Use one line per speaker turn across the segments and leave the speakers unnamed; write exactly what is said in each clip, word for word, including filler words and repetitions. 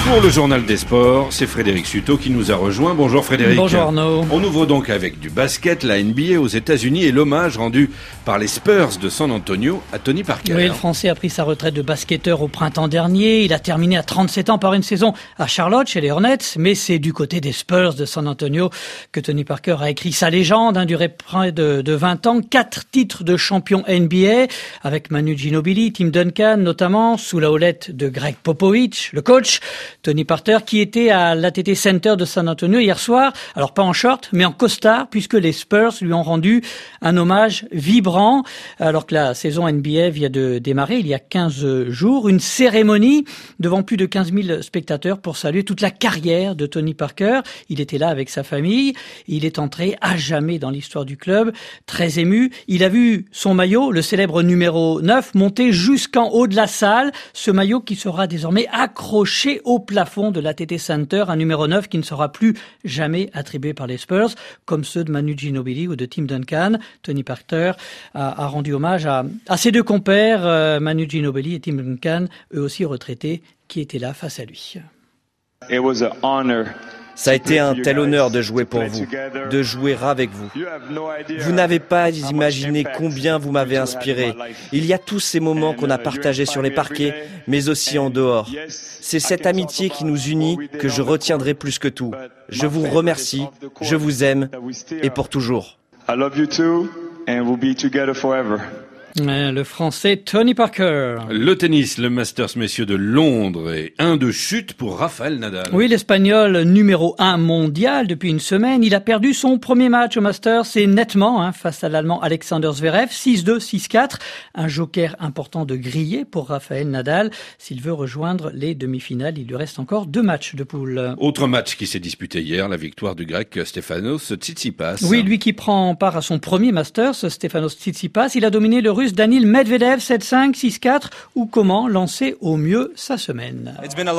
Pour le journal des sports, c'est Frédéric Suto qui nous a rejoint. Bonjour Frédéric.
Bonjour Arnaud.
On ouvre donc avec du basket, la N B A aux États-Unis et l'hommage rendu par les Spurs de San Antonio à Tony Parker.
Oui, le Français a pris sa retraite de basketteur au printemps dernier. Il a terminé à trente-sept ans par une saison à Charlotte chez les Hornets, mais c'est du côté des Spurs de San Antonio que Tony Parker a écrit sa légende, hein, duré près de, de vingt ans, quatre titres de champion N B A avec Manu Ginobili, Tim Duncan notamment, sous la houlette de Greg Popovich, le coach. Tony Parker qui était à l'A T T Center de San Antonio hier soir, alors pas en short mais en costard puisque les Spurs lui ont rendu un hommage vibrant alors que la saison N B A vient de démarrer il y a quinze jours. Une cérémonie devant plus de quinze mille spectateurs pour saluer toute la carrière de Tony Parker. Il était là avec sa famille, il est entré à jamais dans l'histoire du club, très ému. Il a vu son maillot, le célèbre numéro neuf, monter jusqu'en haut de la salle, ce maillot qui sera désormais accroché au plafond de l'A T T Center, un numéro neuf qui ne sera plus jamais attribué par les Spurs, comme ceux de Manu Ginobili ou de Tim Duncan. Tony Parker a, a rendu hommage à, à ses deux compères, euh, Manu Ginobili et Tim Duncan, eux aussi retraités, qui étaient là face à lui.
It was an honor.
Ça a été un tel honneur de jouer pour vous, de jouer avec vous. Vous n'avez pas imaginé combien vous m'avez inspiré. Il y a tous ces moments qu'on a partagés sur les parquets, mais aussi en dehors. C'est cette amitié qui nous unit que je retiendrai plus que tout. Je vous remercie, je vous aime, et pour toujours.
I love you too, and we'll be together forever.
Le Français Tony Parker.
Le tennis, le Masters messieurs de Londres et un de chute pour Rafael Nadal.
Oui, l'Espagnol numéro un mondial depuis une semaine. Il a perdu son premier match au Masters et nettement hein, face à l'Allemand Alexander Zverev, six deux, six quatre. Un joker important de griller pour Rafael Nadal. S'il veut rejoindre les demi-finales, il lui reste encore deux matchs de poule.
Autre match qui s'est disputé hier, la victoire du Grec Stefanos Tsitsipas.
Oui, lui qui prend part à son premier Masters, Stefanos Tsitsipas. Il a dominé le Russe Daniil Medvedev sept cinq, six quatre, ou comment lancer au mieux sa semaine.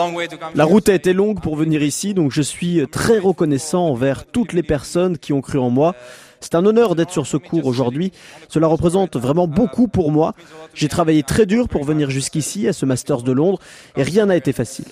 La route a été longue pour venir ici, donc je suis très reconnaissant envers toutes les personnes qui ont cru en moi. C'est un honneur d'être sur ce court aujourd'hui. Cela représente vraiment beaucoup pour moi. J'ai travaillé très dur pour venir jusqu'ici, à ce Masters de Londres, et rien n'a été facile.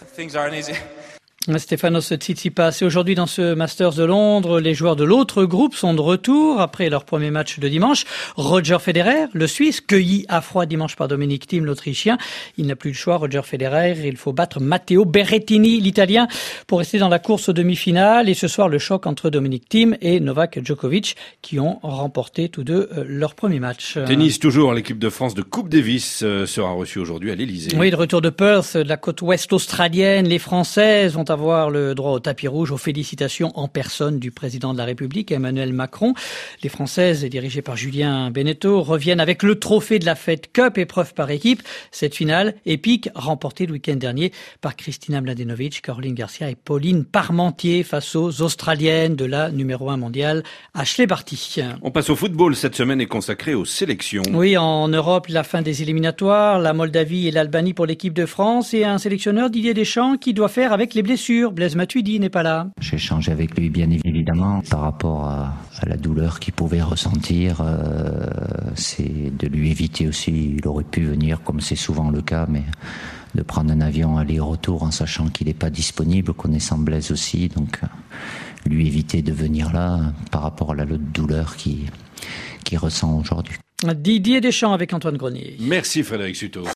Stefanos Tsitsipas. Et aujourd'hui, dans ce Masters de Londres, les joueurs de l'autre groupe sont de retour après leur premier match de dimanche. Roger Federer, le Suisse, cueilli à froid dimanche par Dominic Thiem, l'Autrichien. Il n'a plus le choix, Roger Federer. Il faut battre Matteo Berrettini, l'Italien, pour rester dans la course aux demi-finales. Et ce soir, le choc entre Dominic Thiem et Novak Djokovic, qui ont remporté tous deux leur premier match.
Tennis toujours, l'équipe de France de Coupe Davis sera reçue aujourd'hui à l'Elysée.
Oui, le retour de Perth, de la côte ouest australienne. Les Françaises vont avoir le droit au tapis rouge, aux félicitations en personne du président de la République, Emmanuel Macron. Les Françaises, dirigées par Julien Beneteau, reviennent avec le trophée de la Fed Cup, épreuve par équipe. Cette finale épique, remportée le week-end dernier par Kristina Mladenovic, Caroline Garcia et Pauline Parmentier face aux Australiennes de la numéro un mondiale, Ashley Barty.
On passe au football. Cette semaine est consacrée aux sélections.
Oui, en Europe, la fin des éliminatoires, la Moldavie et l'Albanie pour l'équipe de France et un sélectionneur, Didier Deschamps, qui doit faire avec les blessures. Blaise Matuidi n'est pas là.
J'ai échangé avec lui bien évidemment par rapport à, à la douleur qu'il pouvait ressentir. Euh, c'est de lui éviter aussi, il aurait pu venir comme c'est souvent le cas, mais de prendre un avion aller-retour en sachant qu'il n'est pas disponible, connaissant Blaise aussi. Donc lui éviter de venir là par rapport à la douleur qu'il, qu'il ressent aujourd'hui.
Didier Deschamps avec Antoine Grenier.
Merci Frédéric Suto.